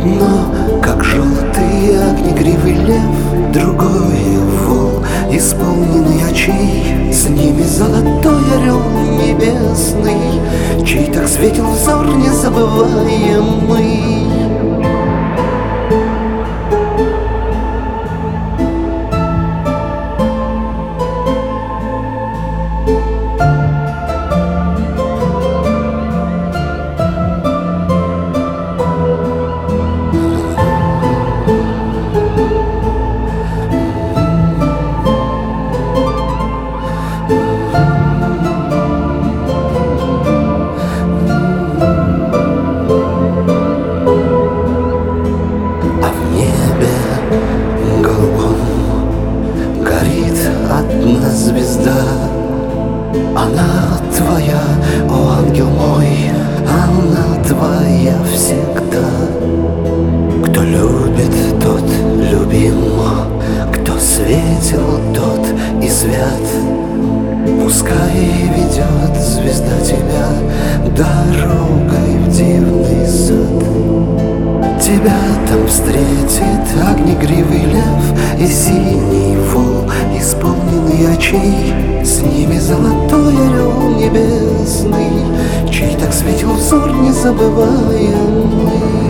Но, как желтые огнегривый лев, другой вол, исполненный очей, с ними золотой орел небесный, чей так светил взор незабываемый. Одна звезда, она твоя, о ангел мой, она твоя всегда. Кто любит, тот любим, кто светил, тот и свят. Пускай ведет звезда тебя дорогой в дивный сад. Тебя там встретит огнегривый лев и синий вол, исполненный очей, с ними золотой орел небесный, чей так светил взор незабываемый.